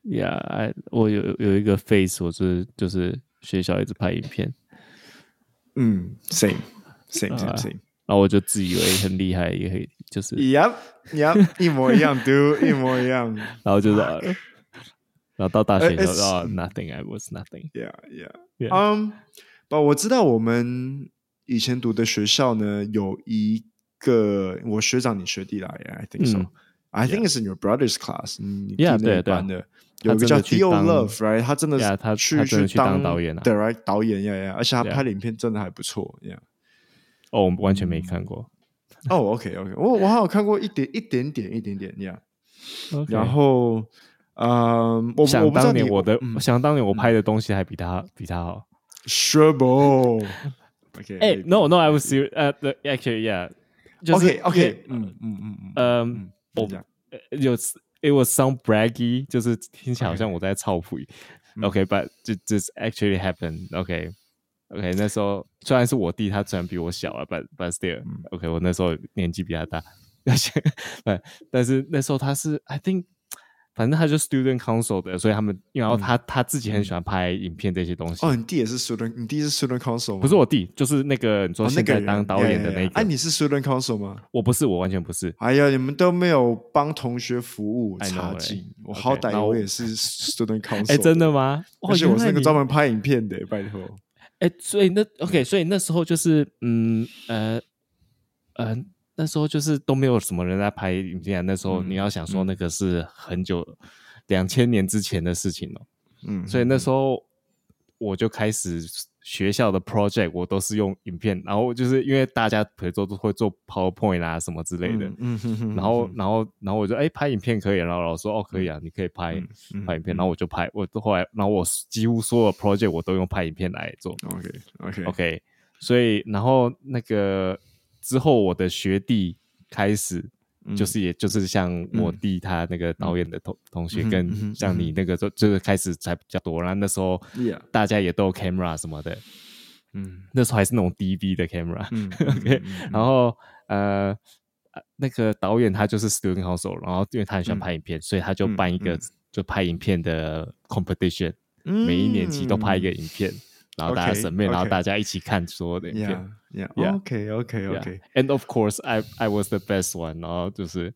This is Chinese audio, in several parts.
，Yeah，我有一个 phase，我就是学校一直拍影片， same 然后我就自以为很厉害，也可以就是 yep 一模一样 dude 一模一样， 然后就是然后到大学就nothing I was nothing yeah but 我知道我们以前读的学校呢有一个我学长你学弟啦 I think so、I think it's in your brother's class 你弟那一班的有一个叫 Theo Love right 他真的是他去真的去当导演啊， 对 right 导演 yeah 而且他拍的影片真的还不错 yeah 我完全没看过 OK 我好像看过一点点 yeah okay. 然后我想不知道你想当年我拍的东西还比他好 Sure OK No I was serious actually yeah 就是 OK it was sound braggy 就是听起来好像我在操谱OK but this actually happened OK 那时候虽然是我弟他虽然比我小了 but still OK 我那时候年纪比他大但是那时候他是 I think 反正他就 student council 的，所以他们然后他自己很喜欢拍影片这些东西。 你弟也是 student， 你弟是 student council 吗？ 不是我弟，就是那个你说现在当导演的那个。 你是 student council 吗？ 我不是，我完全不是。 哎呀，你们都没有帮同学服务，差劲！我好歹我也是 student council。 真的吗？ 而且我是那个专门拍影片的，拜托。 所以那 OK， 所以那时候就是那时候就是都没有什么人在拍影片，那时候你要想说那个是很久2000年之前的事情所以那时候我就开始学校的 project 我都是用影片，然后就是因为大家比如说都会做 PowerPoint 啊什么之类的，然后我就拍影片可以，然后老师说可以啊，你可以拍影片，然后我就拍，我后来然后我几乎所有 project 我都用拍影片来做 OK， 所以然后那个之后我的学弟开始就是也就是像我弟他那个导演的同学跟像你那个就是开始才比较多，然后那时候大家也都有 camera 什么的那时候还是那种 DV 的 camera OK， 然后那个导演他就是 student council， 然后因为他很喜欢拍影片所以他就办一个就拍影片的 competition， 每一年级都拍一个影片，然后大家审面，然后大家一起看所有的影片 OK And of course I was the best one， 然后就是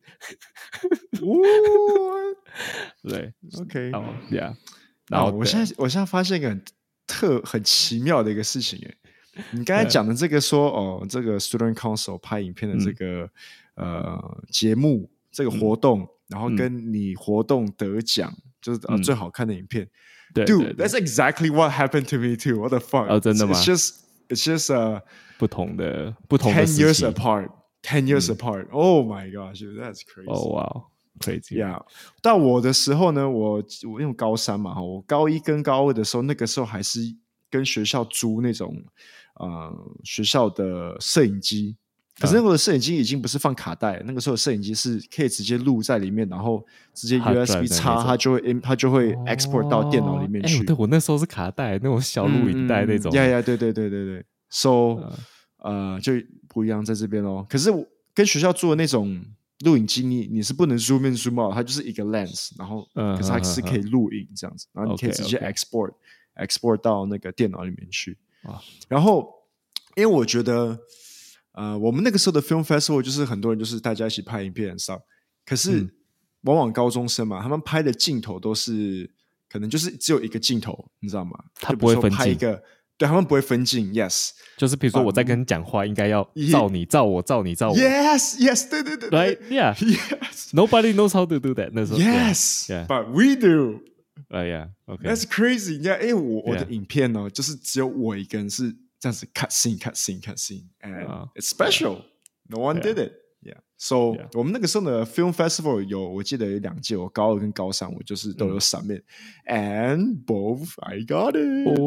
对 OK Yeah， 然后我现在发现一个很奇妙的一个事情你刚才讲的这个说这个 student council 拍影片的这个节目这个活动然后跟你活动得奖就是最好看的影片Dude, that's exactly what happened to me too. What the fuck? 真的吗？ It's just 不同的 10 years apart. 10 years apart. Oh my gosh, that's crazy. Oh wow, crazy. Yeah. 到我的时候呢，我因为高3嘛，我高1跟高2的时候，那个时候还是跟学校租那种学校的摄影机。可是那个摄影机已经不是放卡带，那个时候摄影机是可以直接录在里面，然后直接 USB 插，它就会 export 到电脑里面去。 对，我那时候是卡带，那种小录影带那种。 对。So 就不一样在这边咯。可是跟学校做的那种录影机，你是不能 zoom in zoom out，它就是一个 lens， 然后可是它是可以录影这样子，然后你可以直接 export 到那个电脑里面去。然后因为我觉得我们那个时候的 film festival 就是很多人就是大家一起拍影片上，可是往往高中生嘛，他们拍的镜头都是可能就是只有一个镜头，你知道吗？ 他不会分镜， 对，他们不会分镜 ，yes， 就是比如说我在跟你讲话，应该要照你照我照你照我 ，yes， 对 ，right yeah，yes，nobody knows how to do that 那时候 ，yes，but we do，yeah，OK，that's crazy， 你看，我的影片呢，就是只有我一个人是这样子 cut scene，and it's special，no one did it。So 我们那个时候的 film festival 我记得有2届，我高2跟高3我就是都有闪面，and both I got it。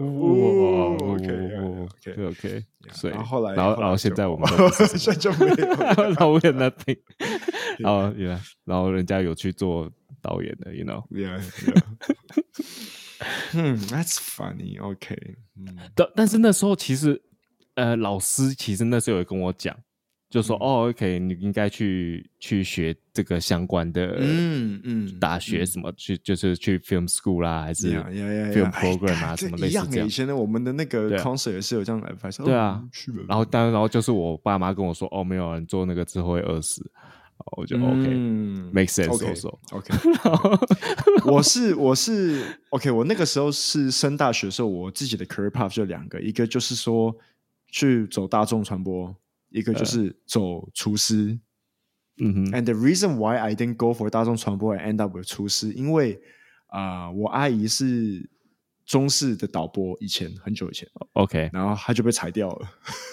OK， 所以然后然后现在我们现在就没有， 然后 we are nothing， 然后人家有去做导演的 ，you know，yeah， that's funny，OK， 但是那时候其实老师其实那时候有跟我讲。 就说OK，你应该去学这个相关的大学什么就是去 film school 啦，还是 film program 啊，什么类似这样。 以前的我们的那个 counsel 也是有这样的 advice。 对啊，然后就是我爸妈跟我说，没有人做那个之后会饿死。我就 OK，make sense。 OK， 我是 OK， 我那个时候是升大学的时候，我自己的 career path 就2个，一个就是说去走大众传播，一个就是走厨师。And the reason why I didn't go for 大众传播and end up with 厨师，因为我阿姨是中视的导播，很久以前 ，OK， 然后她就被裁掉了。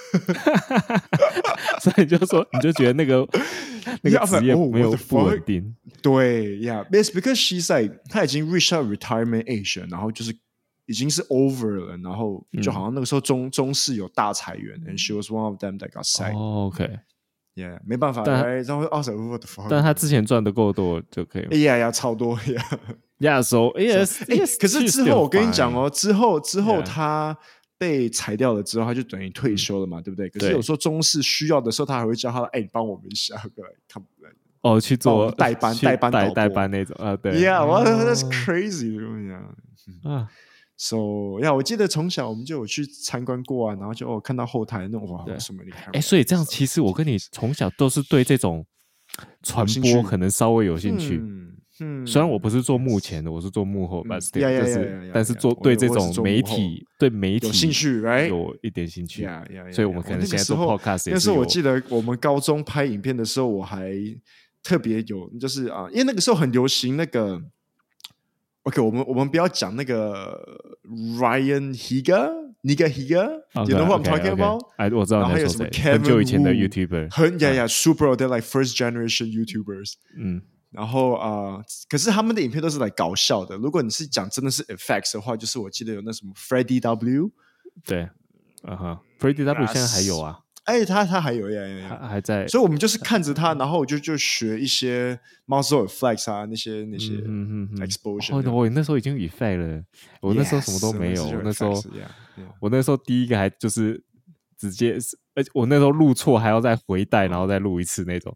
所以就说你就觉得那个职业没有不稳定。 对 ，Yeah，it's because she's like 她已经 reach out retirement age 了，然后就是已经是 over 了，然后就好像那个时候中视有大裁员，and she was one of them that got sacked。OK，Yeah， 没办法，然后但他之前赚的够多就可以了。 Yeah，超多 ，Yeah，so yes， 可是之后我跟你讲哦，之后他被裁掉了之后，他就等于退休了嘛，对不对？可是有时候中视需要的时候，他还会叫他，你帮我们一下， 来去做代班那种啊，对 ，Yeah，that's crazy， So， 我记得从小我们就有去参观过啊，然后就看到后台那种哇，什么厉害！ 所以这样其实我跟你从小都是对这种传播可能稍微有兴趣。虽然我不是做幕前的，我是做幕后，但是对这种媒体有兴趣， 有一点兴趣。所以我们可能现在做 podcast 也是有。 那时候我记得我们高中拍影片的时候，我还特别有，就是因为那个时候很流行那个。OK， 我们不要讲那个 Ryan Higa，Niga Higa，You know what I'm talking about？ 我知道你在说谁，很久以前的 YouTuber， super they're like first generation YouTubers。然后可是他们的影片都是来搞笑的。如果你是讲真的是 effects 的话，就是我记得有那什么 Freddie W， 对，Freddie W 现在还有啊。 他还有还在， 所以我们就是看着他，然后我就学一些 muzzle reflex 啊，那些 exposure。 我那时候已经 effect 了，我那时候什么都没有。我那时候第一个还就是直接，我那时候录错还要再回带，然后再录一次那种。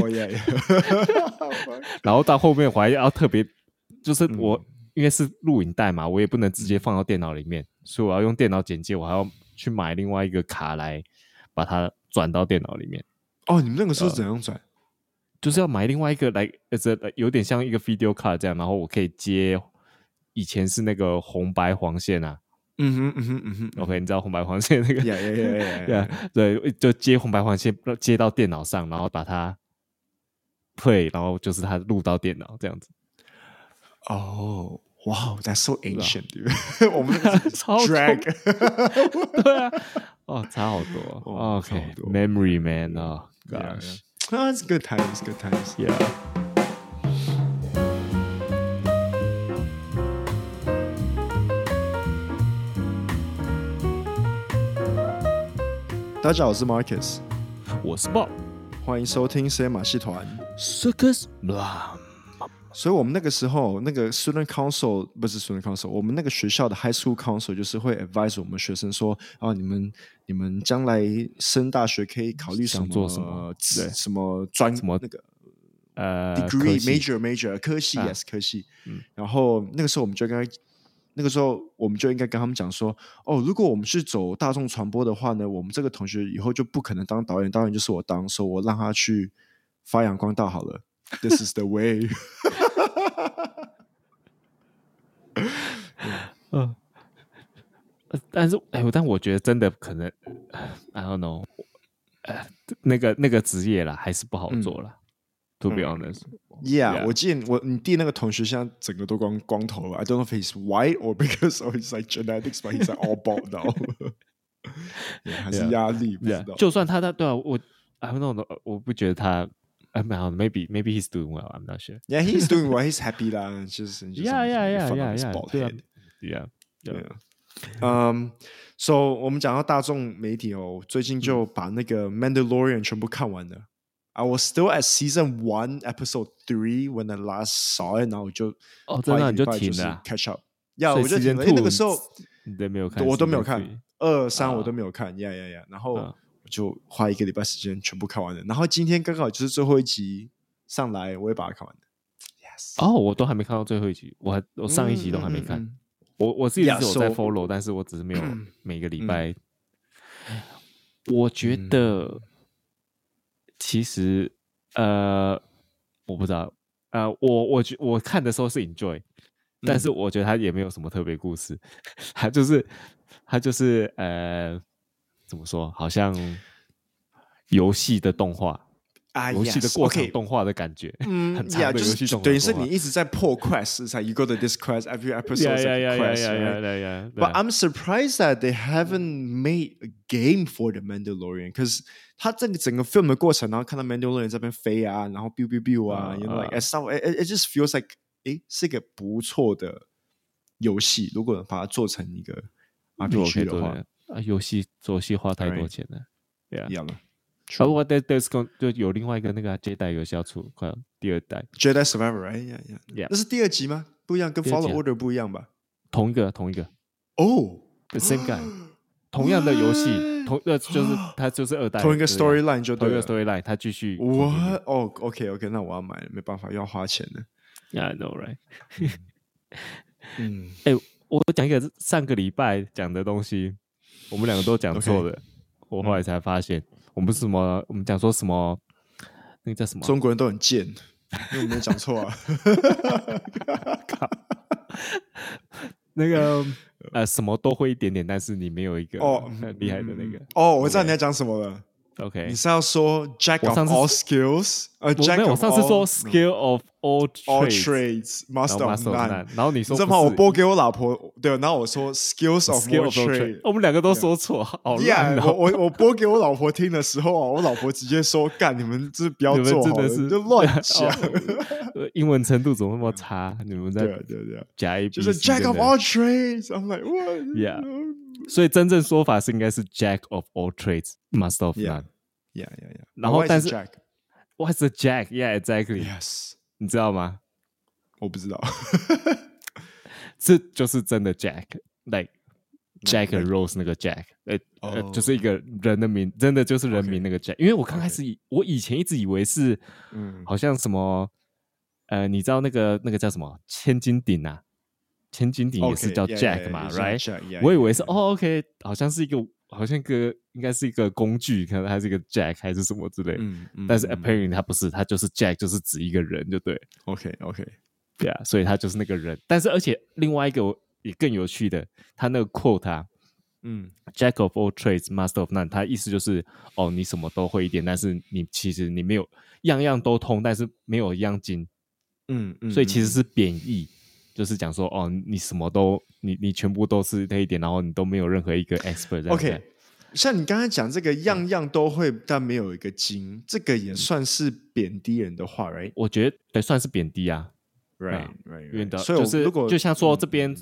然后到后面我还要特别，就是我因为是录影带嘛，我也不能直接放到电脑里面，所以我要用电脑剪接，我还要去买另外一个卡来把它转到电脑里面。 你们那个时候怎样转？ 就是要买另外一个来，有点像一个 video card 这样，然后我可以接，以前是那个红白黄线啊。OK， 你知道红白黄线那个？对，就接红白黄线接到电脑上，然后把它 play， 然后就是它录到电脑这样子。 Wow, that's so ancient, dude. 我们那个超 drag， 对啊，差好多。OK, memory man, gosh, it's good times, good times. Yeah. 大家好，我是 Marcus， 我是 Bob， 欢迎收听 C 马戏团 Circus Blah。 所以我们那个时候那个 student council 不是 student council， 我们那个学校的 high school council 就是会 advise 我们学生说你们将来升大学可以考虑什么做什么什么专什么那个degree major 科系 yes 科系。然后那个时候我们就应该跟他们讲说，如果我们去走大众传播的话呢，我们这个同学以后就不可能当导演，导演就是我当，所以我让他去发扬光大好了。This is the way 。 但我觉得真的可能 I don't know， 那个职业啦还是不好做啦。To be honest, yeah， 我记得你弟那个同学现在整个都光头了。I don't know if he's white or because of his like genetics, but he's like all bald now 。还是压力不知道。 就算他对啊，我 I don't know， 我不觉得他。Maybe he's doing well. I'm not sure. Yeah, he's doing well. He's happy 啦，就是 Yeah. So 我们讲到大众媒体最近就把那个 Mandalorian 全部看完了。I was still at season 1, episode 3 when I last saw it， 然后我就真的你就停了 catch up。我就停了，因为那个时候你都没有看， 我都没有看，2、3我都没有看。然后我就花1个礼拜时间全部看完了。然后今天刚好就是最后一集上来，我也把它看完了。 哦，我都还没看到最后一集，我上一集都还没看。我自己是有在 follow， 但是我只是没有每个礼拜。我觉得其实我不知道我看的时候是 enjoy，但是我觉得他也没有什么特别故事，他就是怎么说，好像游戏的动画。游戏的过场动画的感觉，很长的游戏动画， 等于是你一直在破 quest， it's like you go to this quest, every episode is a quest, right? But I'm surprised that they haven't made a game for the Mandalorian, because 他这个整个 film 的过程，然后看到 Mandalorian 这边飞啊，然后 biu biu biu 啊，you know, like it just feels like 是一个不错的游戏，如果把它做成一个 RPG 的话， 游戏花太多钱了， 对啊。 我就有另外一个那个Jedi游戏要出，快要第2代 Jedi Survivor， right？ 那是第2集吗？不一样，跟 Fallen Order 不一样吧？ 同一个哦 ，same guy， 同样的游戏，就是它就是2代， 同一个 storyline 就对了， 同一个 storyline， 它继续。 OK， 那我要买了，没办法，要花钱了。 Yeah, I know, right？ 我讲一个上个礼拜讲的东西，我们2个都讲错的，我后来才发现。我们讲说什么？那个叫什么？ 中国人都很贱，因为我没有讲错啊。 那个什么都会一点点，但是你没有一个很厉害的那个。 我知道你在讲什么了。 OK， 你是要说 Jack of all skills？ 没有，我上次说 Skill of all trades, Master of none。 然后你说， 你知道吗？我播给我老婆，对，然后我说 Skills of all trades， 我们2个都说错，好烂哦。 我播给我老婆听的时候啊，我老婆直接说：“干，你们这不要做好了，你就乱讲。 英文程度怎么那么差？你们在对加一就是 Jack of all trades。I'm like what？ Yeah。所以真正说法是应该是 Jack of all trades, Master of none. Yeah. 然后但是 What's the Jack? Yeah, exactly. Yes. 你知道吗？ 我不知道。 这就是真的 Jack, like Jack and Rose 那个 Jack， 就是一个人的名，真的就是人名那个 Jack。因为我刚开始我以前一直以为是，好像什么，你知道那个叫什么千斤顶啊？千斤顶也是叫 Jack 嘛 ，right？ 我以为是OK， 好像是一个，应该是一个工具，可能还是一个 Jack 还是什么之类。但是 apparently 它不是，它就是 Jack， 就是指一个人，就对。 OK， 对啊，所以他就是那个人。但是而且另外一个也更有趣的，他那个 quote 啊，Jack of all trades, Master of none， 他意思就是你什么都会一点，但是其实你没有样样都通，但是没有一样精。所以其实是贬义。就是讲说你什么都你全部都是那一点，然后你都没有任何一个 expert。 OK， 像你刚才讲这个样样都会，但没有一个精，这个也算是贬低人的话 ，right？ 我觉得对，算是贬低啊 ，right。 所以就是就像说这边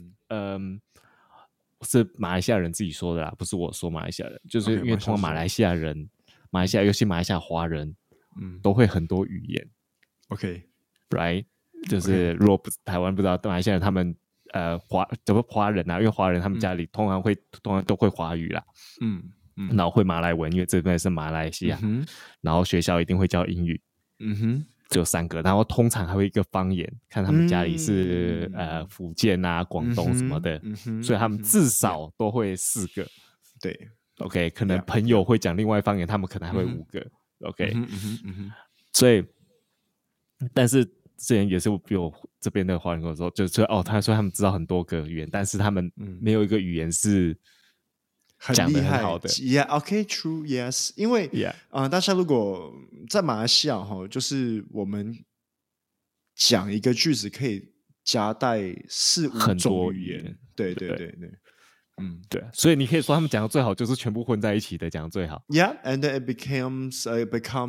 是马来西亚人自己说的啦，不是我说马来西亚人，就是因为通过马来西亚人，尤其马来西亚华人，都会很多语言 ，right？就是如果不台湾不知道马来西亚人他们华人啊，因为华人他们家里通常都会华语啦，然后会马来文，因为这边是马来西亚，然后学校一定会教英语，只有3个，然后通常还会一个方言，看他们家里是福建啊、广东什么的，所以他们至少都会4个。 对 ，OK， 可能朋友会讲另外方言，他们可能还会5个。OK，所以但是。之前也是有这边的华人跟我说，就是他说他们知道很多个语言，但是他们没有一个语言是讲得很好的。 Yeah, OK，true, yes。因为大家如果在马来西亚就是我们讲一个句子可以夹带4、5种语言。对。 对，所以你可以说他们讲的最好就是全部混在一起的讲的最好。 Yeah, and then it becomes a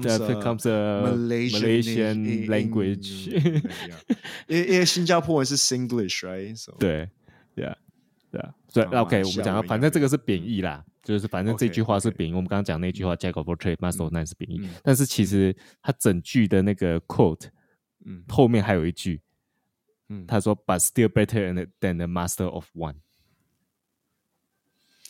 Malaysian language 。 因为新加坡文是 Singlish, right? So 对，所以 OK， 我们讲到，反正这个是贬义啦，就是反正这句话是贬义。我们刚刚讲那句话 ，Jack of all trades, Master of none 是贬义，但是其实他整句的那个 quote，后面还有一句，他说 ，But still better than the master of one。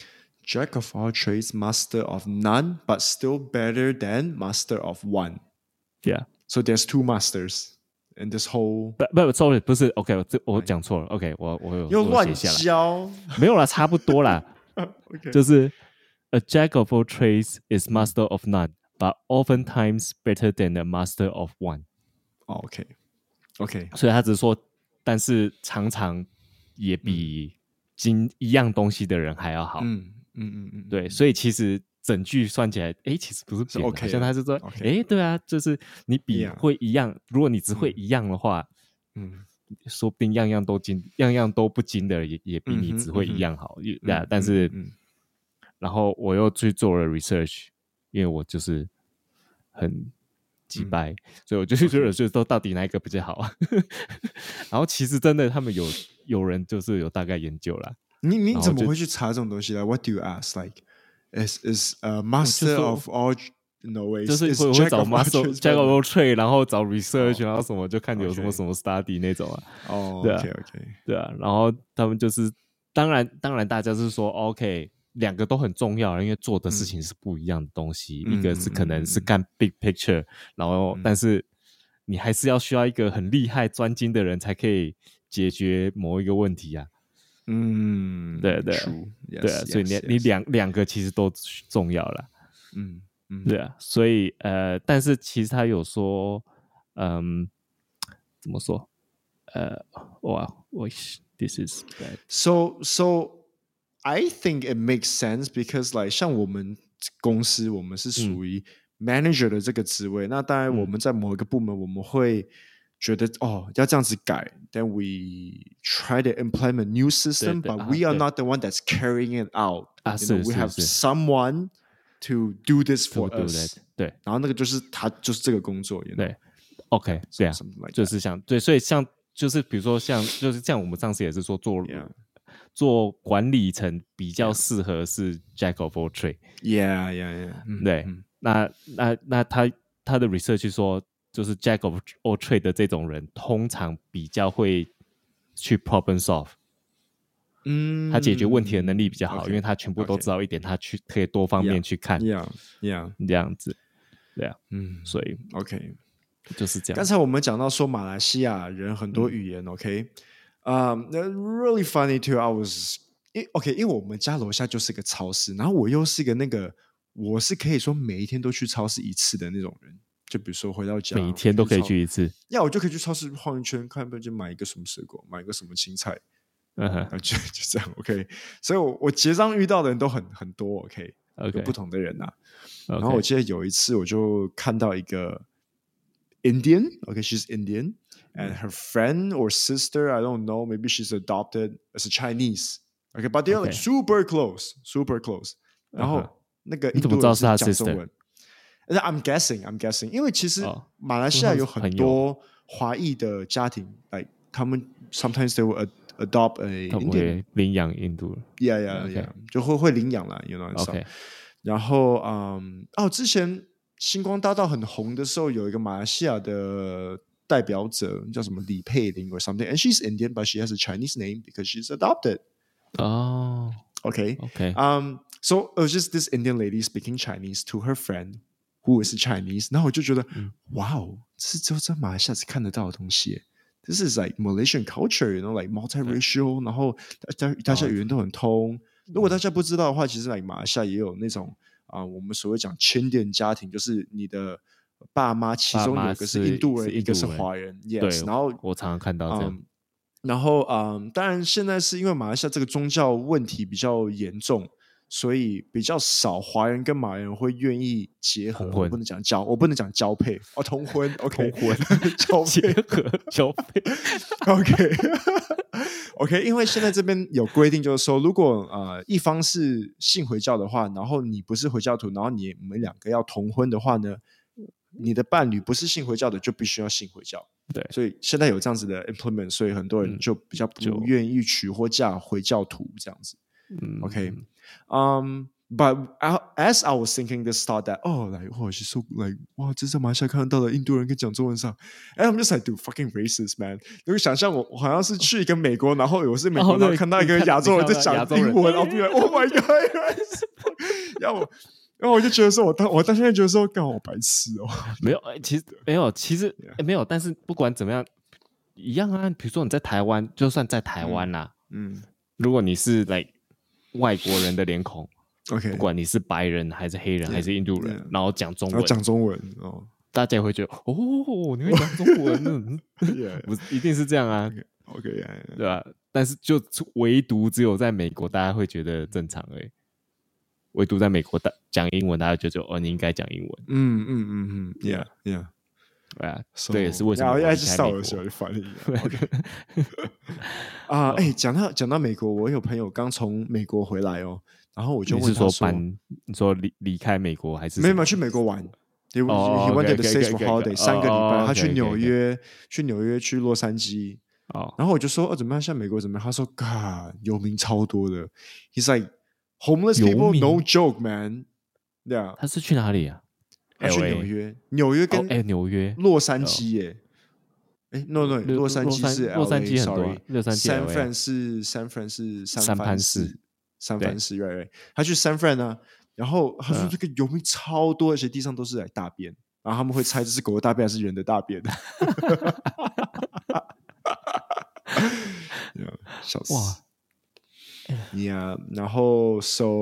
Jack of all trades, master of none, but still better than master of one. Yeah. So there's two masters in this whole. Sorry， 不是 OK， 我讲错了。OK， 我又乱写下来教， 没有啦，差不多啦。 okay. 就是 A jack of all trades is master of none, but oftentimes better than a master of one. OK， 所以他只是说，但是常常也比一样东西的人还要好。对，所以其实整句算起来，其实不是贬，好像他是说，对啊，就是你比会一样，如果你只会一样的话，说不定样样都精，样样都不精的也比你只会一样好。但是，然后我又去做了 research， 因为我就是很击败，所以我就去做了，就说到底哪一个比较好。然后其实真的，他们有人就是有大概研究啦。 你怎么会去查这种东西呢 ？What do you ask? Like, is master of all no ways？ 就是会找 Jack of all trade， 然后找 research， 然后什么就看有什么 study 那种啊。 对啊 ，OK， 对啊。然后他们就是，当然大家是说 OK， 两个都很重要，因为做的事情是不一样的东西。一个是可能是干 big picture， 然后但是你还是需要一个很厉害专精的人才可以解决某一个问题啊。对对对啊，所以你两个其实都重要啦。对啊，所以但是其实他有说，怎么说？This is bad. So I think it makes sense because like 像我们公司，我们是属于 manager 的这个职位，那当然我们在某一个部门，我们会觉得要这样子改 ，then we try to implement new system, but we are not the one that's carrying it out. We have someone to do this for us. 对， 然后那个就是他就是这个工作， 对 ，OK， 对啊，就是对，所以就是比如说就是像我们上次也是说做管理层比较适合是 Jack of all trade。 Yeah. 对，那他的 research 说，就是 Jack of all trade 的这种人，通常比较会去 problem solve。他解决问题的能力比较好，因为他全部都知道一点，他可以多方面去看。这样子，对啊，所以 OK 就是这样。 刚才我们讲到说马来西亚人很多语言，OK， really funny too. I was OK， 因为我们家楼下就是个超市，然后我又是一个我是可以说每一天都去超市一次的那种人。就比如说回到家， 每一天都可以去一次， 我就可以去超市晃一圈，看就买一个什么水果，买一个什么青菜。就这样 OK， 所以我结账遇到的人都很多 OK， 有不同的人啊。然后我记得有一次我就看到一个 Indian OK， she's Indian and her friend or sister I don't know, maybe she's adopted as a Chinese OK, but they're like super close. 然后那个印度人是讲中文。I'm guessing， 因为其实马来西亚有很多华裔的家庭， like 他们 sometimes they will adopt a Indian， 领养印度人 ，yeah， 就会领养啦 ，you know， okay. 然后之前星光大道很红的时候，有一个马来西亚的代表者叫什么李佩玲 or something，and she's Indian but she has a Chinese name because she's adopted. Okay. So it was just this Indian lady speaking Chinese to her friend who is Chinese， 然后我就觉得，哇哦，这是只有在马来西亚才看得到的东西。This is like Malaysian culture, you know, like multiracial， 然后大家语言都很通。如果大家不知道的话，其实马来西亚也有那种我们所谓讲千店家庭，就是你的爸妈其中有一个是印度人，一个是华人。Yes， 然后我常常看到这样。 然后当然现在是因为马来西亚这个宗教问题比较严重，所以比较少华人跟马来人会愿意结合。我不能讲交配同婚 OK 同婚结合交配OK 因为现在这边有规定，就是说如果一方是信回教的话，然后你不是回教徒，然后你们两个要同婚的话呢，你的伴侣不是信回教的就必须要信回教。 对， 所以现在有这样子的 implement， 所以很多人就比较不愿意娶或嫁回教徒这样子。OK， But as I was thinking this thought that she's so like 哇，这在马来西亚看到的印度人跟讲中文上 ，and I'm just like dude fucking racist man。你会想象我好像是去一个美国，然后我是美国，然后看到一个亚洲人在讲英文，然后 be like oh my god， 然后我就觉得说，我到现在觉得说，干我白痴哦。 没有，其实没有，但是不管怎么样，一样啊。比如说你在台湾，就算在台湾啦，如果你是like外国人的脸孔。 OK， 不管你是白人还是黑人还是印度人，然后讲中文，大家也会觉得你会讲中文，不一定是这样啊。 OK， 对吧？但是就唯独只有在美国，大家会觉得正常而已。唯独在美国讲英文，大家觉得你应该讲英文。 Yeah， 对啊，这也是为什么我离开美国。讲到美国，我有朋友刚从美国回来哦。然后我就问他说：“ 你说离开美国还是没有去美国玩 ？He went to the States for holiday 3个礼拜，他去纽约，去洛杉矶。然后我就说怎么样？像美国怎么样？他说God，游民超多的。He's like homeless people no joke man。对啊， 他是去哪里啊？ 他去纽约跟纽约洛杉矶耶。No， 洛杉矶是 LA， 很多，洛杉矶 San Fran 是三藩市。 三藩市 right， 他去 San Fran 啊，然后他说这个游民超多，而且地上都是来大便，然后他们会猜这是狗的大便还是人的大便。笑死！哇 ，Yeah， 然后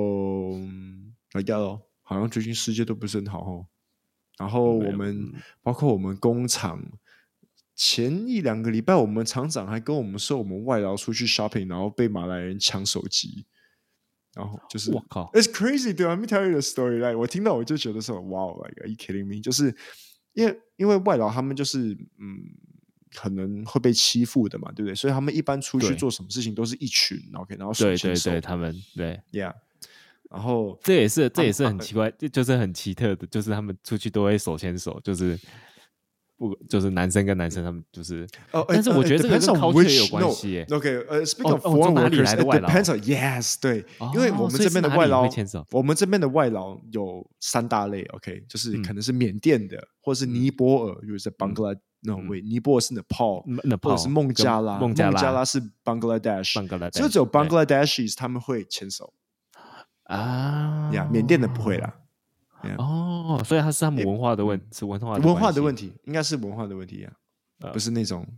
好像最近世界都不是很好哦。然后我们包括我们工厂。前1-2个礼拜，我们厂长还跟我们说，我们外劳出去 shopping， 然后被马来人抢手机。然后就是我靠 ，It's crazy， 对吧 ？Let me tell you the story。Like， 我听到我就觉得说，哇 ，Like，Are you kidding me？ 就是因为外劳他们就是可能会被欺负的嘛，对不对？所以他们一般出去做什么事情都是一群 ，OK， 然后手牵手， 对，他们对 ，Yeah。然后这也是很奇怪，就是很奇特的，就是他们出去都会手牵手，就是男生跟男生他们就是，但是我觉得这个跟 culture 有关系耶。 OK，Speaking of foreign workers， it depends on yes， 对，因为我们这边的外劳，有3大类 ，OK， 就是可能是缅甸的，或是尼泊尔，就是 Bangladesh， 尼泊尔是 Nepal， 或者是孟加拉是 Bangladesh， 就只有 Bangladeshis 他们会牵手啊，缅甸的不会啦。 所以它是他们文化的问题，是文化的问题，应该是文化的问题不是那种。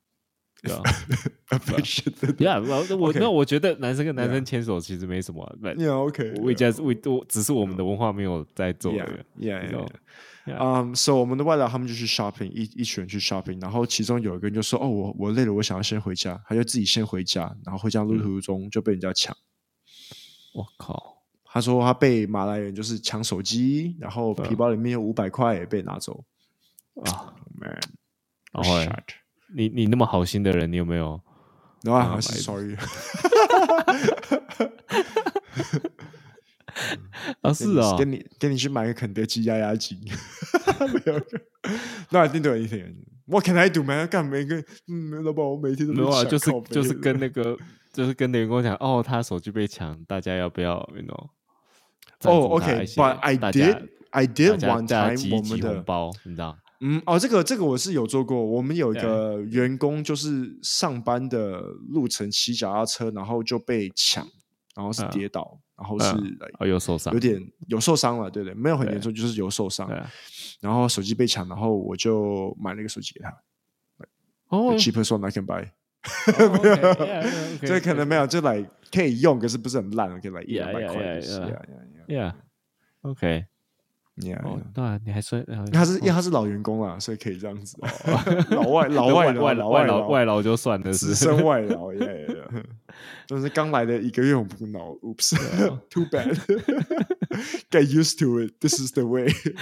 我觉得男生跟男生牵手其实没什么。 OK， 只是我们的文化没有在做的。 So 我们的外劳他们就去 shopping， 一群人去 shopping， 然后其中有一个人就说：“我累了，我想要先回家。”他就自己先回家，然后回家路途中就被人家抢。 我靠！ 他说他被马来人就是抢手机，然后皮包里面有500块也被拿走。Man， 然后你那么好心的人，你有没有 ？No， I'm sorry。 是啊， 跟你去买个肯德基压压惊。没有 ，No I didn't do anything。What can I do, man？ 干每个老板，我每天都没有啊，就是跟那个，就是跟员工讲，他手机被抢，大家要不要 ？You know？OK，But I did one time， 我们的红包，你知道？ 这个我是有做过。我们有一个员工，就是上班的路程骑脚踏车，然后就被抢，然后是跌倒，然后是有受伤， 有受伤了，对不对？没有很严重，就是有受伤。然后手机被抢，然后我就买了一个手机给他。cheapest one I can buy。没有，这可能没有，就来可以用，可是不是很烂，可以来100-200块。 OK。对啊，你还说因为他是老员工啦，所以可以这样子。 外劳就算了， 资深外劳，就是刚来的1个月，我不恼 ，Oops， too bad， get used to it， this is the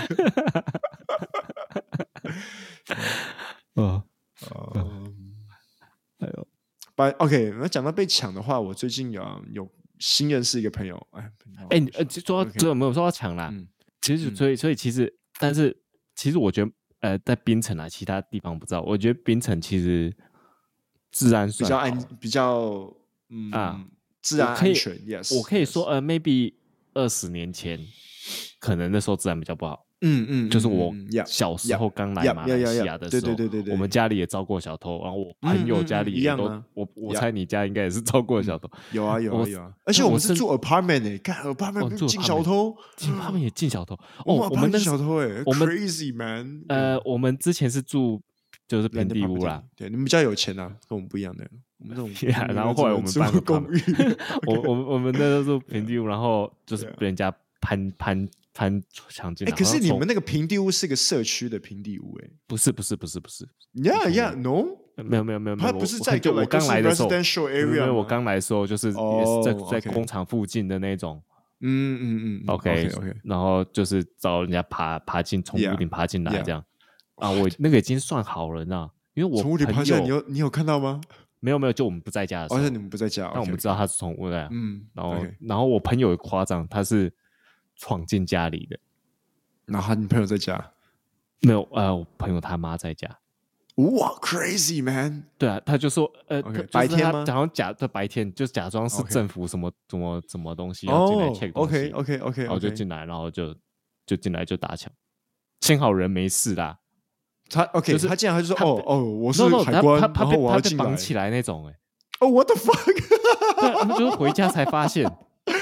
way。OK， 那讲到被抢的话，我最近有新认识一个朋友， 说这没有说要抢啦。其实，所以其实，但是其实我觉得，在槟城啊，其他地方不知道。我觉得槟城其实治安算比较治安安全。Yes， 我可以说，maybe 20年前，可能那时候治安比较不好。就是我小时候刚来马来西亚的时候， 对， 我们家里也遭过小偷，然后我朋友家里也都，我猜你家应该也是遭过小偷。 有啊，而且我们是住 apartment 欸，看 apartment 进小偷 ，apartment 也进小偷。 我们那小偷我们 crazy man。 我们之前是住就是平地屋啦， 对，你们家有钱啊，跟我们不一样的。我们这种然后后来我们搬了公寓，我们那时候住平地屋，然后就是被人家攀墙进来。 可是你们那个平地屋是个社区的平地屋， 不是。 Yeah, no， 没有， 它不是在我刚来的时候， 因为我刚来的时候就是也是在工厂附近的那种。OK， 然后就是找人家爬进从屋顶爬进来这样。我那个已经算好了呢，因为我从屋顶爬下来，你有看到吗？ 没有，就我们不在家的时候。 而且你们不在家， 但我们知道他是从屋来。然后我朋友也夸张，他是闯进家里的。 然后你朋友在家？ 没有，我朋友他妈在家。 哇 ，crazy man！ 对啊，他就说， 白天吗？ 好像在白天，就假装是政府什么东西要进来 check 东西。 OK， 然后就进来，然后就进来就打抢，幸好人没事啦。 他 OK， 他竟然就说我是海关，然后我要进来， 他被绑起来那种 what the fuck！ 对，他们就是回家才发现。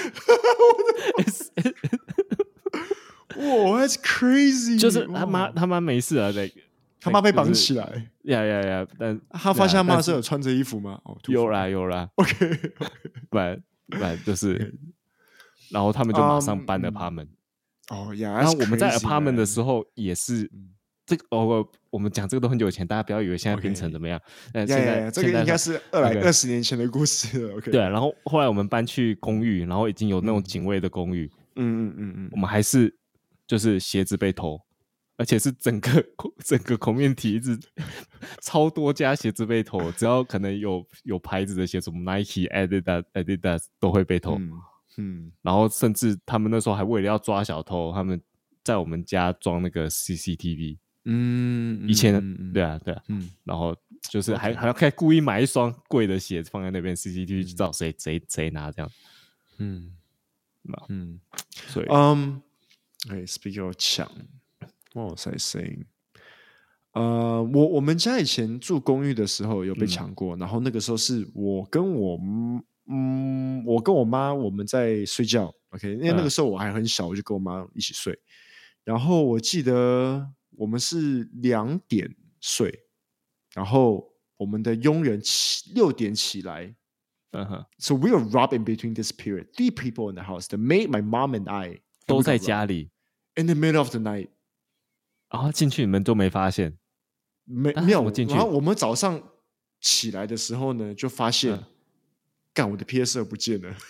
哇 ，that's crazy！ 就是他妈没事啊， 他妈被绑起来。 呀，但他发现他妈是有穿着衣服吗？ 有啦。 OK， 不然就是，然后他们就马上搬了apartment。然后我们在apartment的时候也是。这个我们讲这个都很久以前，大家不要以为现在变成怎么样。现在这个应该是220年前的故事了。OK， 对，然后后来我们搬去公寓，然后已经有那种警卫的公寓。我们还是就是鞋子被偷，而且是整个community一直超多家鞋子被偷，只要可能有牌子的鞋子，什么 Nike、Adidas 都会被偷。然后甚至他们那时候还为了要抓小偷，他们在我们家装那个 CCTV。以前对啊，然后就是还要故意买一双贵的鞋子放在那边 CCTV， 知道谁拿这样。所以 speaking of 抢 ，what was I saying？ 我们家以前住公寓的时候有被抢过，然后那个时候是我跟我妈我们在睡觉 ，OK， 因为那个时候我还很小，我就跟我妈一起睡，然后我记得。我们是2点睡，然后我们的佣人6点起来。So we were robbed in between this period. 3 people in the house. The maid, my mom, and I 都在家里。 In the middle of the night. 然后进去你们都没发现？ 没有进去。然后我们早上起来的时候呢，就发现，干我的 PS2 不见了。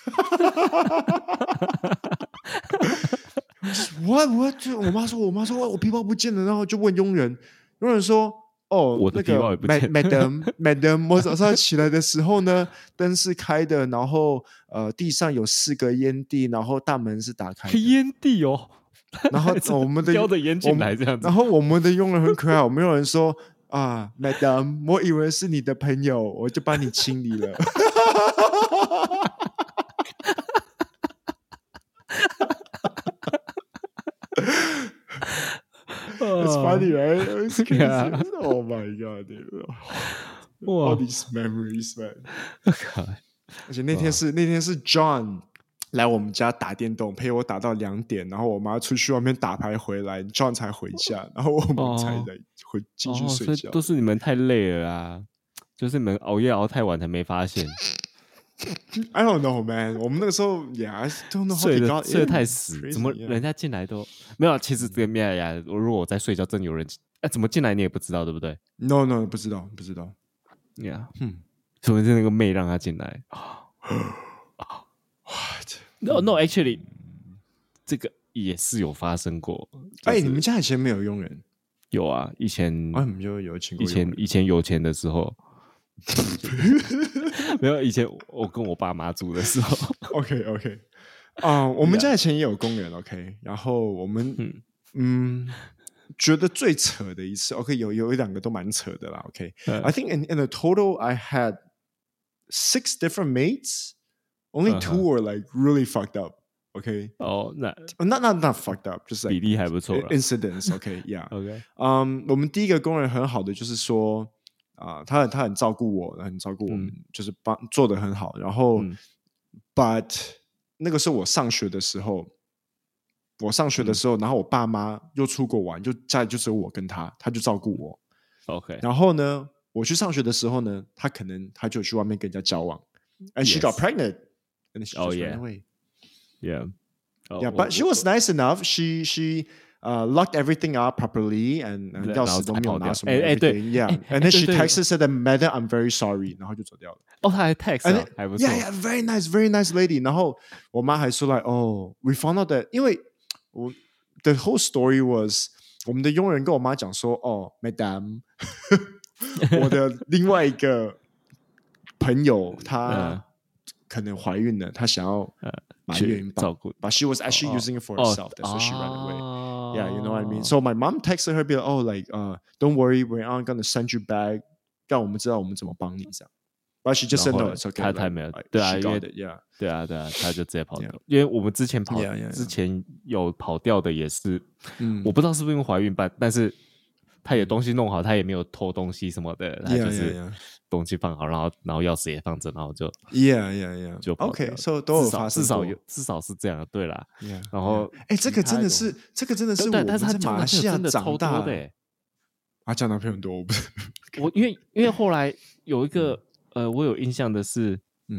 我妈说我皮包不见了，然后就问佣人说我的皮包也不见 ，Madam， 我早上起来的时候呢，灯是开的，然后地上有4个烟蒂，然后大门是打开的。 烟蒂哦， 然后我们的叼的烟进来这样子， 然后我们的佣人很可爱，我们有人说Madam， 我以为是你的朋友，我就帮你清理了。It's funny, right? It's crazy. Yeah. Oh my god, dude! All these memories, man. 而且那天是 John 来我们家打电动，陪我打到2点，然后我妈出去外面打牌回来 ，John 才回家，然后我们才进去睡觉。 所以都是你们太累了啊，就是你们熬夜熬太晚才没发现。 I don't know, man. 我们那个时候I don't know how they got in. 睡得太死，怎么人家进来都没有？其实这个面呀，如果我在睡觉，真有人怎么进来你也不知道，对不对 ？No, 不知道。 Yeah， 除非是那个妹让他进来。 What? No, actually， 这个也是有发生过。 你们家以前没有佣人？ 有啊，以前你们就有请过佣人。 以前有钱的时候。没有，以前我跟我爸妈住的时候。 OK， 我们家以前也有工人 ，OK， 然后我们觉得最扯的一次 ，OK， 有1-2个都蛮扯的啦 ，OK，I think in the total I had 6 different mates, only 2 were like really fucked up. OK， 那 fucked up， 就是比例还不错 incidents OK，yeah OK， 我们第一个工人很好的就是说他很照顾我，很照顾我们，就是做得很好。然后，but 那个是我上学的时候，然后我爸妈又出国玩，就家里就只有我跟他，他就照顾我。 OK， 然后呢，我去上学的时候呢，他就去外面跟人家交往 ，and she got pregnant, and she just ran away. Yeah, but she was nice enough. She locked everything up properly, and 钥匙都没有拿什么 everything. Yeah, and then she texted said that, "Madam, I'm very sorry." 然后就走掉了。 他还 text 还不错。 Yeah, very nice lady. 然后我妈还说 like, "Oh, we found out that." 因为the whole story was 我们的佣人跟我妈讲说，哦 ，Madam， 我的另外一个朋友她可能怀孕了，她想要买验孕棒， but she was actually using it for herself. That's why she ran away. Yeah, you know what I mean. So my mom texted her, be like, "Oh, like, don't worry, we're not gonna send you back. 让我们知道我们怎么帮你这样。But she just said no, it's okay. 他没有，对啊，因为对啊，他就直接跑掉。因为我们之前之前有跑掉的也是，我不知道是不是因为怀孕吧，但是他也东西弄好，他也没有偷东西什么的，他就是东西放好，然后钥匙也放着，然后就就跑掉了。 OK，so 都有发生过， 至少是这样，对啦。然后， 这个真的是我们在马来西亚长大的。 交男朋友很多，我不是我因为后来有一个我有印象的是，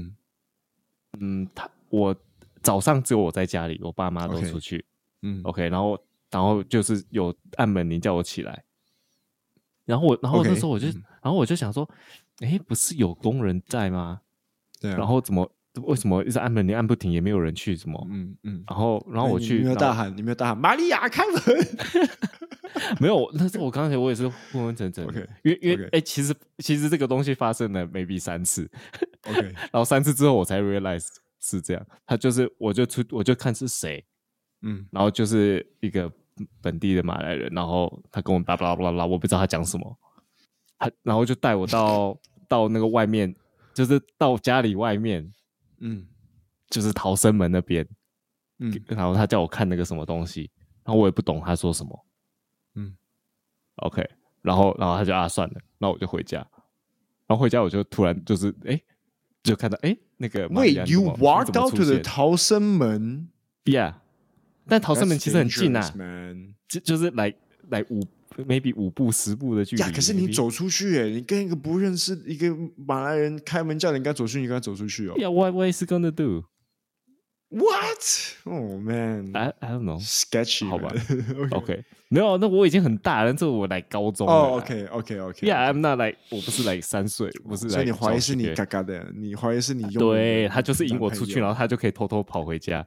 我早上只有我在家里，我爸妈都出去，OK， 然后就是有按门铃叫我起来。然后那时候我就想说，不是有工人在吗？ 对啊。 然后为什么一直按门铃按不停，也没有人去什么？然后我去， 你没有大喊，玛利亚开门。 没有，那时候我刚才我也是昏昏沉沉的，因为其实这个东西发生了 maybe 3次 ，OK， 然后3次之后我才 realize 是这样。他就是我就看是谁，然后就是一个本地的马来人，然后他跟我巴拉巴拉，我不知道他讲什么，然后就带我到那个外面，就是到家里外面，就是逃生门那边，然后他叫我看那个什么东西，然后我也不懂他说什么，OK， 然后他就算了，那我就回家，然后回家我就突然就是就看到那个 Wait, you walked out to the 逃生门 ？Yeah， 但逃生门其实很近啊，就是来maybe 5步10步的距离。 可是你走出去你跟一个不认识一个马来人开门叫你跟他走出去，你跟他走出去哦。 Yeah, what is he gonna do? What? Oh man, I don't know. Sketchy， 好吧？OK， 没有，那我已经很大了，这我来高中了。 OK。 Yeah, I'm not like 我不是来3岁，不是来。 所以你怀疑是你嘎嘎的，你怀疑是你用。 对，他就是引我出去，然后他就可以偷偷跑回家，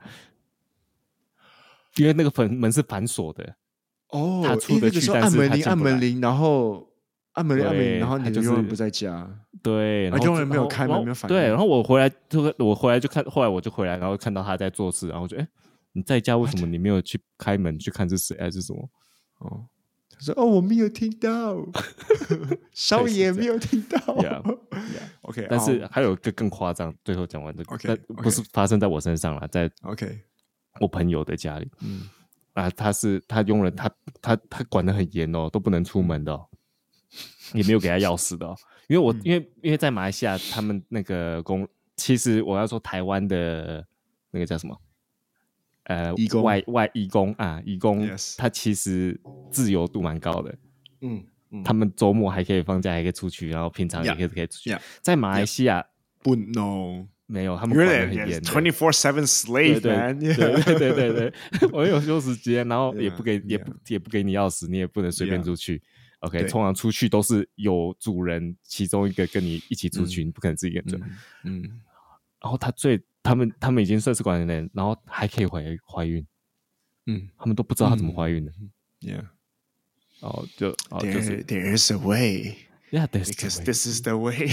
因为那个门是反锁的。他出得去，但是按门铃，然后按门铃，然后你的佣人不在家。 对，然后佣人没有开门，没有反应。 对，然后我回来就看，后来我就回来，然后看到他在做事，然后就你在家为什么你没有去开门去看是谁还是什么？ 他说我没有听到，少爷没有听到。OK， 但是还有一个更夸张，最后讲完这个，但不是发生在我身上啦，在我朋友的家里。他佣人他管得很严哦，都不能出门的哦，也没有给他钥匙的哦。因为在马来西亚，他们那个其实我要说台湾的那个叫什么移工移工啊，移工，他其实自由度蛮高的。他们周末还可以放假，还可以出去，然后平常也可以出去。在马来西亚不 no。 没有，他们管得很严的 ，24/7 slave man。 对，我有休时间，然后也不给你钥匙，你也不能随便出去。OK， 通常出去都是有主人其中一个跟你一起出去，你不可能自己一个人。然后他们已经算是管的人，然后还可以怀孕。他们都不知道他怎么怀孕的。就是 There is a way. Yeah, because this is the way.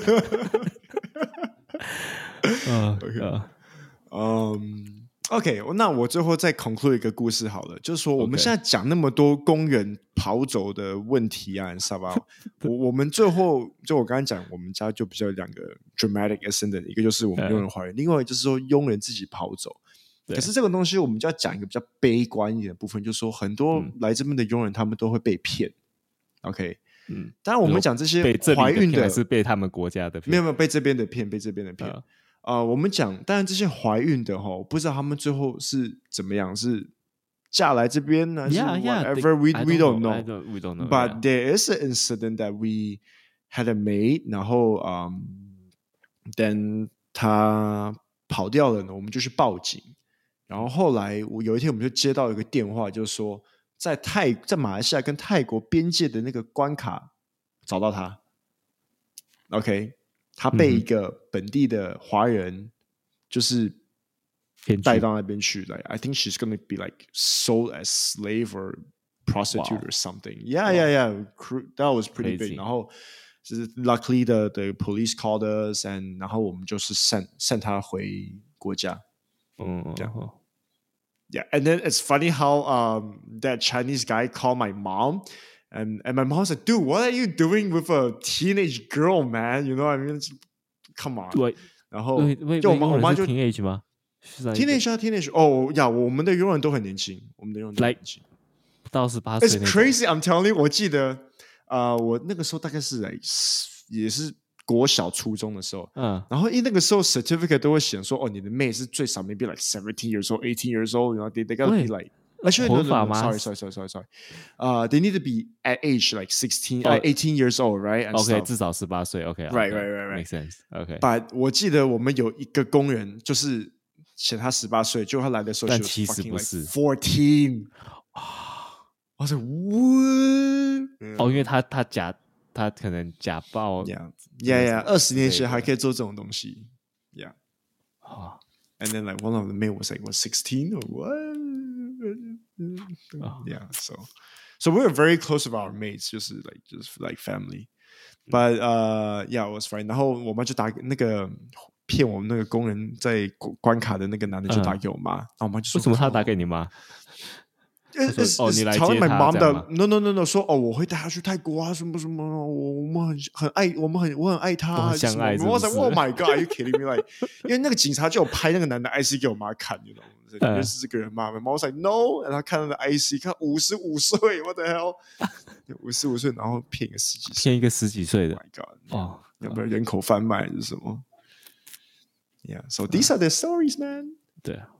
OK， 那我最后再 conclude 一个故事好了，就是说我们现在讲那么多工人跑走的问题啊，你知道吧？我们最后就我刚刚讲，我们家就比较有2个 dramatic incident， 一个就是我们佣人怀孕，另外就是说佣人自己跑走。 可是这个东西我们就要讲一个比较悲观一点的部分，就是说很多来这边的佣人他们都会被骗。OK， 当然我们讲这些怀孕的还是被他们国家的骗？ 没有被这边的骗，被这边的骗。我们讲，当然这些怀孕的我不知道他们最后是怎么样，是嫁来这边呢？ whatever we don't know. We don't know. But there is an incident that we had a maid， 然后then 他跑掉了呢，我们就去报警。然后后来有一天我们就接到一个电话，就是说在马来西亚跟泰国边界的那个关卡找到他。OK， 他被一个本地的华人就是带到那边去。Like I think she's gonna be like sold as slave or prostitute or something. Yeah. That was pretty big. 然后就是 luckily the police called us and 然后我们就是 send 他回国家。Yeah, and then it's funny how that Chinese guy called my mom, and my mom's like, "Dude, what are you doing with a teenage girl, man? You know what I mean? Come on." 对， 然后就我妈就 teenage 吗 ？teenage 哦呀，我们的佣人都很年轻，我们的佣人都很年轻， 到18岁。 It's crazy, I'm telling you. 我记得我那个时候大概是也是国小初中的时候，然后因为那个时候 certificate 都会写说，你的妹是最少 maybe like 17 years old, 18 years old, you know, they gotta be like actually no, sorry. They need to be at age like 18 years old, right? And OK， 至少18岁 OK, right, makes sense. OK， But 我记得我们有一个工人就是写他18岁，就他来的时候但其实不是 14。我说 what？ 因为他可能假报 Yeah 20年前还可以做这种东西 Yeah And then like one of the men was like what 16 or what Yeah So we were very close with our mates just like family But yeah it was fine 然后我们就打那个骗我们那个工人在关卡的那个男的就打给我妈然后我妈就说为什么他打给你妈你来接他 mom 的 no 说我会带他去泰国啊什么什么我们很爱我很爱他相爱是不是 Oh my god are you kidding me like 因为那个警察就有拍那个男的 IC 给我妈看你认识这个人吗 Mom was like no 然后看他的 IC 看55岁 What the hell 55岁然后骗一个十几岁的 Oh my god 要不然人口贩卖还是什么 Yeah so these are the stories man 对啊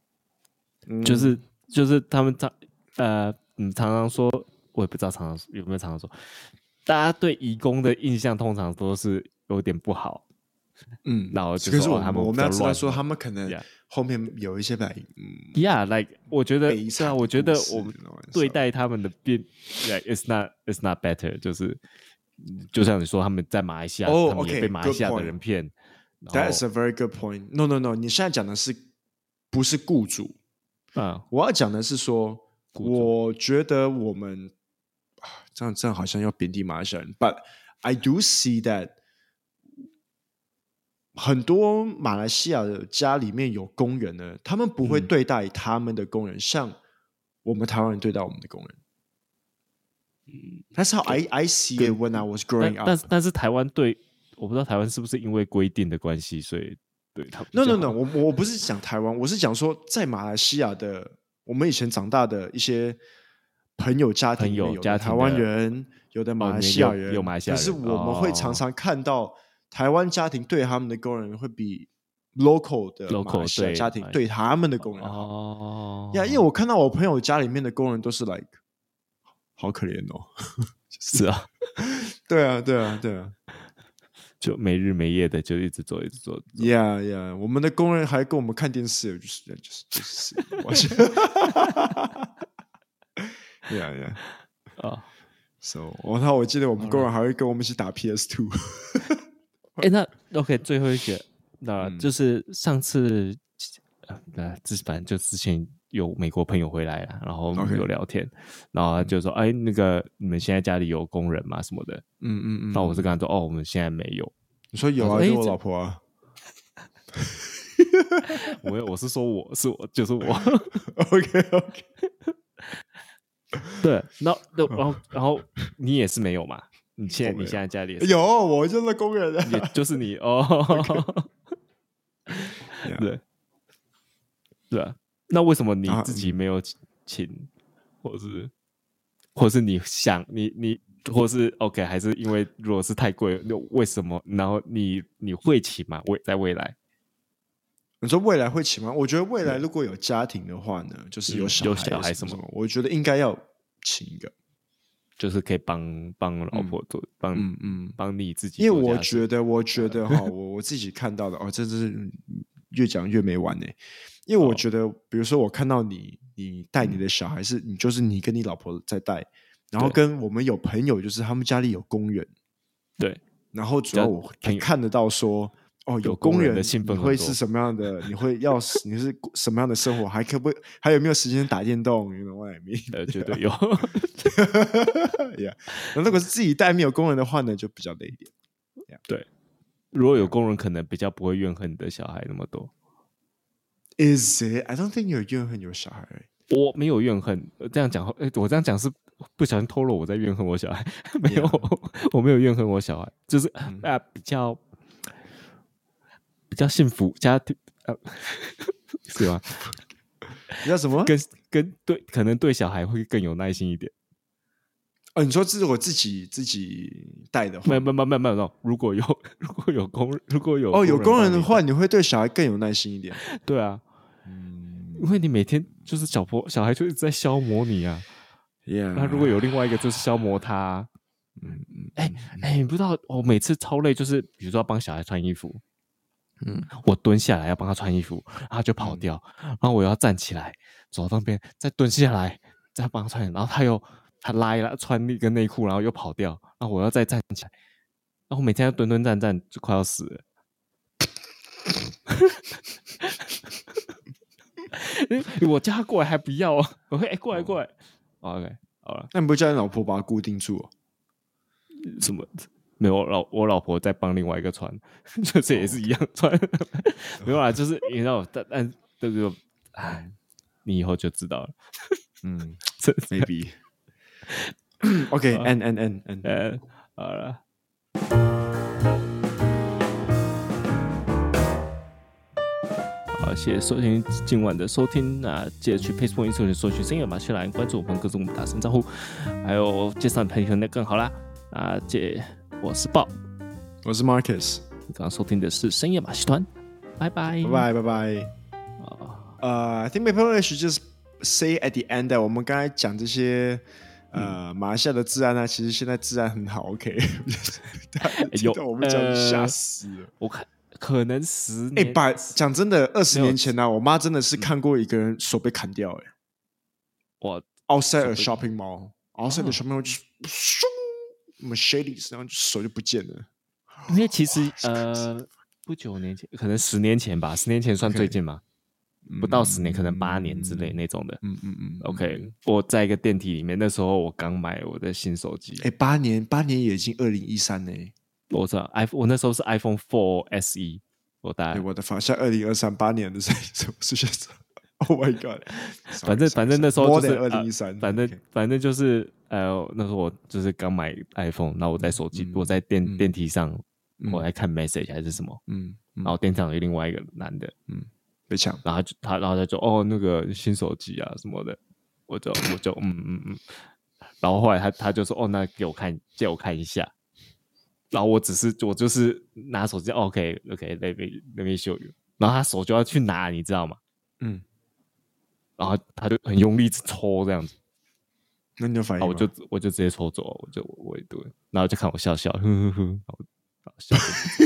就是他们常常说，我也不知道有没有常常说，大家对移工的印象通常都是有点不好，然后就说他们我们要知道说他们可能后面有一些 like 我觉得我们对待他们的it's not better， 就像你说他们在马来西亚，他们也被马来西亚的人骗。 That is a very good point. No,你现在讲的是不是雇主？我要讲的是说，我觉得我们这样好像要贬低马来西亚人 ，But I do see that 很多马来西亚的家里面有工人呢，他们不会对待他们的工人像我们台湾人对待我们的工人。That's how I see it when I was growing up. 但是台湾我不知道台湾是不是因为规定的关系，所以。对 No 我不是讲台湾，我是讲说在马来西亚的我们以前长大的一些朋友家庭有的台湾人有的马来西亚人，可是我们会常常看到台湾家庭对他们的工人会比 local 的马来西亚家庭对他们的工人好因为我看到我朋友家里面的工人都是 like 好可怜哦是啊对啊就没日没夜的就一直做 Yeah 我们的工人还跟我们看电视就是Yeah So 我记得我们工人还会跟我们一起打 PS2 那 OK 最后一个就是上次反正就之前有美国朋友回来了然后我们有聊天然后他就说那个你们现在家里有工人吗什么的那我是跟他说我们现在没有你说有就我老婆啊我是说我就是我 OK 对然后你也是没有嘛你现在家里有我就是工人也就是你对对啊，那为什么你自己没有请，或是你想你或是 OK， 还是因为如果是太贵，为什么？然后你会请吗？在未来？ 你说未来会请吗？我觉得未来如果有家庭的话呢，就是有小孩什么，我觉得应该要请一个， 就是可以帮老婆做，帮你自己。 因为我觉得哈，我自己看到的哦，这是越讲越没完呢。因为我觉得，比如说我看到你带你的小孩是你跟你老婆在带，然后跟我们有朋友就是他们家里有公园， 对， 然后主要我看得到说。哦，有公园的兴奋，你会是什么样的？你是什么样的生活？还有没有时间打电动？you know what I mean？ 绝对有。 yeah， 那如果是自己带没有工人的话呢，就比较累一点。 Yeah. 对，如果有工人，可能比较不会怨恨你的小孩那么多。 Is it? I don't think 有怨恨有小孩。 我没有怨恨，这样讲，我这样讲是不小心透露我在怨恨我小孩。没有，我没有怨恨我小孩，就是比较幸福家庭，是吗？ 比较什么？ 跟对，可能对小孩会更有耐心一点。 哦，你说这是我自己带的话， 没有。如果有工人的话，你会对小孩更有耐心一点。 对啊，因为你每天就是小孩就一直在消磨你啊。那如果有另外一个就是消磨他，你不知道，我每次超累，就是比如说要帮小孩穿衣服。我蹲下来要帮他穿衣服，然后他就跑掉，然后我要站起来走到那边，再蹲下来再帮他穿，然后他拉一拉穿那个内裤，然后又跑掉，然后我要再站起来，然后每天要蹲站就快要死了。我叫他过来还不要啊，我会过来，OK 好了， 那你不叫你老婆把他固定住哦？ 什么？没有，我老婆在帮另外一个穿，这也是一样穿。没有啦，就是你知道，但这个，你以后就知道了。 maybe。OK， 好了。好，谢谢收听今晚的收听。那记得去 Facebook、Instagram 搜寻深夜马戏团，关注我们，跟我们打声招呼，还有介绍你朋友那更好啦。我是Bob， 我是 Marcus。 你刚刚收听的是深夜马戏团，拜拜。 I think maybe I should just say at the end that 我们刚才讲这些马来西亚的治安呢，其实现在治安很好。OK， 有我们讲吓死了。 我看可能10年， 讲真的，20年前呢，我妈真的是看过一个人手被砍掉。 我 outside a shopping mall，outside the shopping mall 就是咻。Mercedes， 然后手就不见了。 因为其实不久年前，可能10年前吧，10年前算最近嘛，不到10年，可能8年之类那种的。OK， 我在一个电梯里面，那时候我刚买我的新手机。 8年也已经2013呢。 我知道我那时候是 iPhone 4 SE， 我大概我的发现2023 8年的是现在。Oh my god！ 反正那时候就是 2013， 反正就是那时候我就是刚买 iPhone， 然后我在手机，我在电梯上，我在看 message 还是什么，然后电梯上有另外一个男的， 被抢， 然后他就那个新手机啊什么的，我就然后后来他就说那借我看一下，然后我就是拿手机 OK let me show you， 然后他手就要去拿，你知道吗？然后他就很用力抽这样子， 那你有反应吗？ 我就直接抽走，我一顿，然后就看我笑，呵呵呵，然后笑。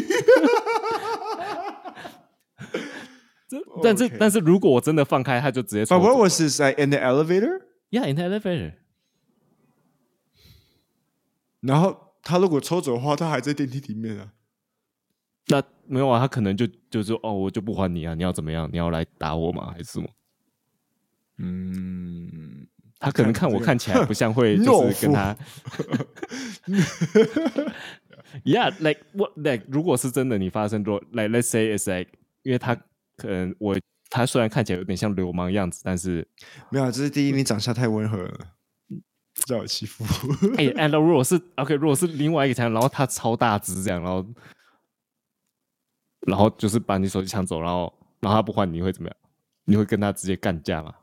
但是如果我真的放开，他就直接抽走。 But what was this in the elevator? Yeah, in the elevator. 然后他如果抽走的话，他还在电梯里面啊。 那没有啊，他可能就说我就不还你啊，你要怎么样？你要来打我吗？还是什么？他可能看我看起来不像会就是跟他，Yeah, like what? Like 如果是真的你发生过 ，like let's say it's like， 因为他可能他虽然看起来有点像流氓样子，但是没有，这是第一，你长相太温和了，不知道有欺负。 如果是 OK， 如果是另外一个强，然后他超大只这样，然后就是把你手机抢走，然后他不还你会怎么样？ 你会跟他直接干架吗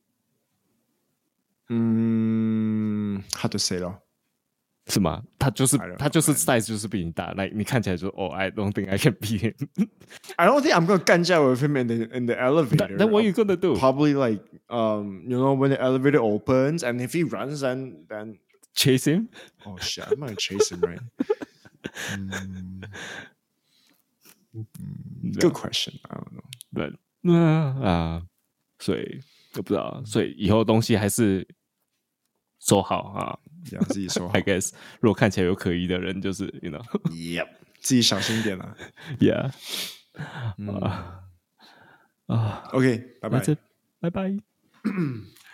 ？How to say 咯？ 是吗？他就是 size 就是比你大，来你看起来就I don't think I can beat him. I don't think I'm gonna 干架 with him in the elevator. Then what are you gonna do? Probably like when the elevator opens and if he runs then chase him. Oh shit! I'm gonna chase him, right? Good question. I don't know. But 所以我不知道，所以以后东西还是收好啊， 自己收好。 I guess 如果看起来有可疑的人，就是 Yep， 自己小心一点啦。 Yeah。 OK，拜拜， 拜拜。